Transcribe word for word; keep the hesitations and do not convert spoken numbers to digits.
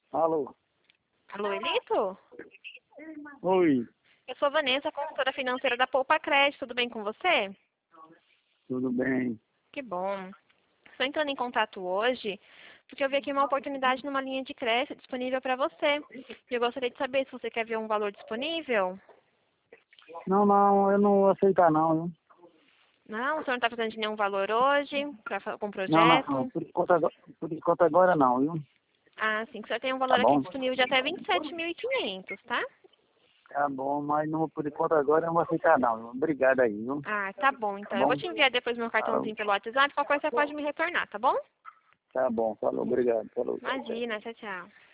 Alô? Alô, Elito? Oi, Eu sou Vanessa, consultora financeira da Poupa Crédito. Tudo bem com você? tudo bem? Que bom. Estou entrando em contato hoje porque eu vi aqui uma oportunidade numa linha de crédito disponível para você. E eu gostaria de saber se você quer ver um valor disponível. Não, não, eu não vou aceitar não, viu? Não, o senhor não está precisando de nenhum valor hoje para com Não, não, não, projeto? por enquanto agora, por enquanto agora não, viu? Ah, sim, que o senhor tem um Tá valor aqui bom? disponível de até vinte e sete mil e quinhentos, tá? Tá bom, mas não, por enquanto agora eu não vou aceitar não, viu? Obrigado aí, viu? Ah, tá bom. Tá Então eu vou bom? te enviar depois meu Falou. cartãozinho pelo WhatsApp. Qualquer coisa você pode me retornar, tá bom? Tá bom, falou, obrigado, falou, tchau, tchau. Imagina, tchau, tchau.